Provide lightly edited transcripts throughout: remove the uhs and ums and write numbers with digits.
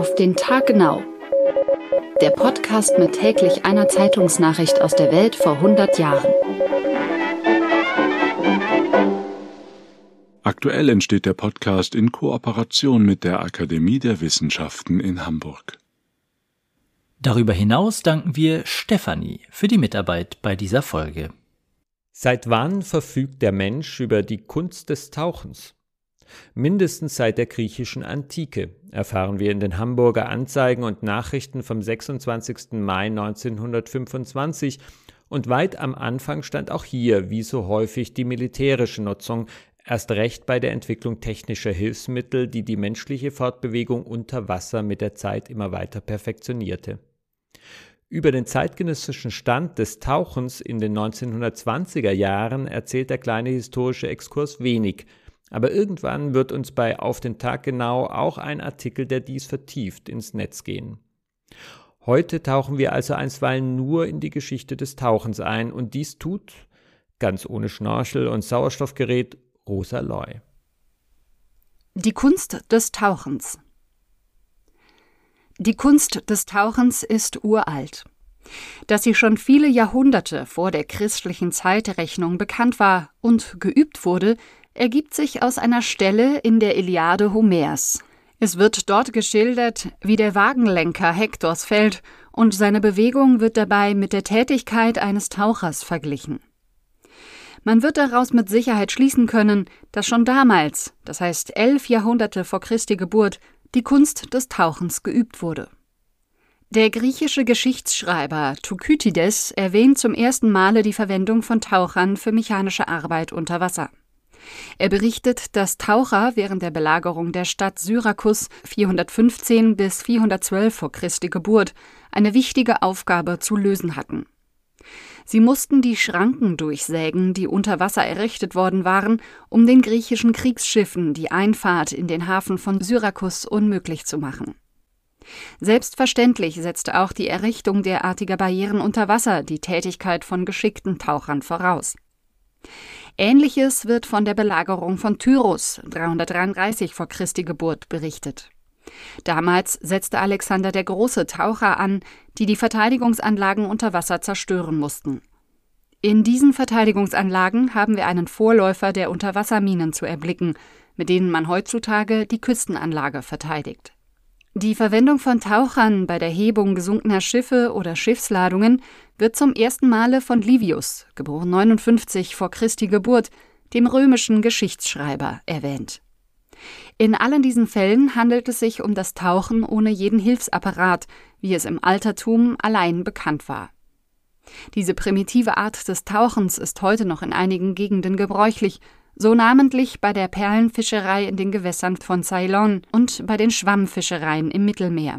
Auf den Tag genau. Der Podcast mit täglich einer Zeitungsnachricht aus der Welt vor 100 Jahren. Aktuell entsteht der Podcast in Kooperation mit der Akademie der Wissenschaften in Hamburg. Darüber hinaus danken wir Stefanie für die Mitarbeit bei dieser Folge. Seit wann verfügt der Mensch über die Kunst des Tauchens? Mindestens seit der griechischen Antike, erfahren wir in den Hamburger Anzeigen und Nachrichten vom 26. Mai 1925, und weit am Anfang stand auch hier, wie so häufig, die militärische Nutzung, erst recht bei der Entwicklung technischer Hilfsmittel, die die menschliche Fortbewegung unter Wasser mit der Zeit immer weiter perfektionierte. Über den zeitgenössischen Stand des Tauchens in den 1920er Jahren erzählt der kleine historische Exkurs wenig, aber irgendwann wird uns bei Auf den Tag genau auch ein Artikel, der dies vertieft, ins Netz gehen. Heute tauchen wir also einstweilen nur in die Geschichte des Tauchens ein, und dies tut, ganz ohne Schnorchel und Sauerstoffgerät, Rosa Loy. Die Kunst des Tauchens. Die Kunst des Tauchens ist uralt. Dass sie schon viele Jahrhunderte vor der christlichen Zeitrechnung bekannt war und geübt wurde, ergibt sich aus einer Stelle in der Iliade Homers. Es wird dort geschildert, wie der Wagenlenker Hektors fällt, und seine Bewegung wird dabei mit der Tätigkeit eines Tauchers verglichen. Man wird daraus mit Sicherheit schließen können, dass schon damals, das heißt 11 Jahrhunderte vor Christi Geburt, die Kunst des Tauchens geübt wurde. Der griechische Geschichtsschreiber Thukydides erwähnt zum ersten Male die Verwendung von Tauchern für mechanische Arbeit unter Wasser. Er berichtet, dass Taucher während der Belagerung der Stadt Syrakus 415 bis 412 vor Christi Geburt eine wichtige Aufgabe zu lösen hatten. Sie mussten die Schranken durchsägen, die unter Wasser errichtet worden waren, um den griechischen Kriegsschiffen die Einfahrt in den Hafen von Syrakus unmöglich zu machen. Selbstverständlich setzte auch die Errichtung derartiger Barrieren unter Wasser die Tätigkeit von geschickten Tauchern voraus. Ähnliches wird von der Belagerung von Tyros 333 vor Christi Geburt berichtet. Damals setzte Alexander der Große Taucher an, die die Verteidigungsanlagen unter Wasser zerstören mussten. In diesen Verteidigungsanlagen haben wir einen Vorläufer der Unterwasserminen zu erblicken, mit denen man heutzutage die Küstenanlage verteidigt. Die Verwendung von Tauchern bei der Hebung gesunkener Schiffe oder Schiffsladungen wird zum ersten Male von Livius, geboren 59 vor Christi Geburt, dem römischen Geschichtsschreiber, erwähnt. In allen diesen Fällen handelt es sich um das Tauchen ohne jeden Hilfsapparat, wie es im Altertum allein bekannt war. Diese primitive Art des Tauchens ist heute noch in einigen Gegenden gebräuchlich, so namentlich bei der Perlenfischerei in den Gewässern von Ceylon und bei den Schwammfischereien im Mittelmeer.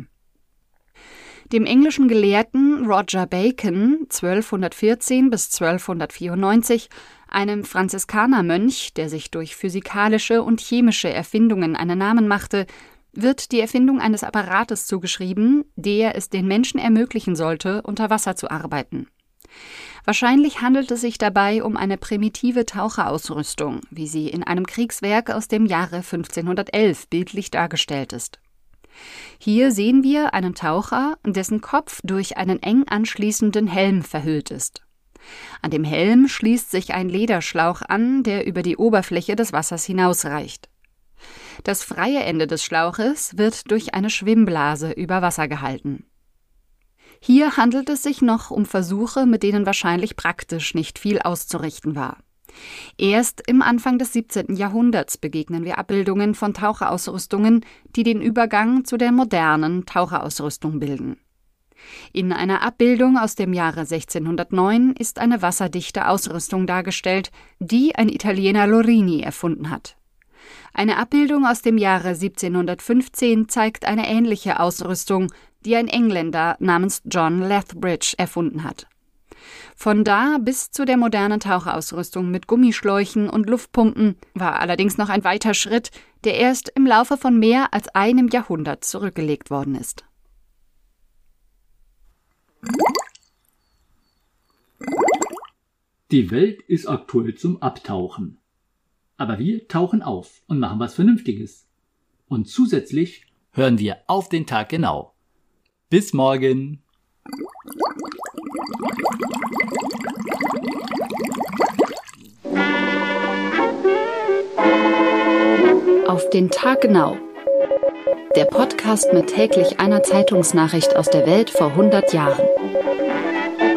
Dem englischen Gelehrten Roger Bacon 1214 bis 1294, einem Franziskanermönch, der sich durch physikalische und chemische Erfindungen einen Namen machte, wird die Erfindung eines Apparates zugeschrieben, der es den Menschen ermöglichen sollte, unter Wasser zu arbeiten. Wahrscheinlich handelt es sich dabei um eine primitive Taucherausrüstung, wie sie in einem Kriegswerk aus dem Jahre 1511 bildlich dargestellt ist. Hier sehen wir einen Taucher, dessen Kopf durch einen eng anschließenden Helm verhüllt ist. An dem Helm schließt sich ein Lederschlauch an, der über die Oberfläche des Wassers hinausreicht. Das freie Ende des Schlauches wird durch eine Schwimmblase über Wasser gehalten. Hier handelt es sich noch um Versuche, mit denen wahrscheinlich praktisch nicht viel auszurichten war. Erst im Anfang des 17. Jahrhunderts begegnen wir Abbildungen von Taucherausrüstungen, die den Übergang zu der modernen Taucherausrüstung bilden. In einer Abbildung aus dem Jahre 1609 ist eine wasserdichte Ausrüstung dargestellt, die ein Italiener Lorini erfunden hat. Eine Abbildung aus dem Jahre 1715 zeigt eine ähnliche Ausrüstung, die ein Engländer namens John Lethbridge erfunden hat. Von da bis zu der modernen Taucherausrüstung mit Gummischläuchen und Luftpumpen war allerdings noch ein weiter Schritt, der erst im Laufe von mehr als einem Jahrhundert zurückgelegt worden ist. Die Welt ist aktuell zum Abtauchen. Aber wir tauchen auf und machen was Vernünftiges. Und zusätzlich hören wir auf den Tag genau. Bis morgen! Auf den Tag genau. Der Podcast mit täglich einer Zeitungsnachricht aus der Welt vor 100 Jahren.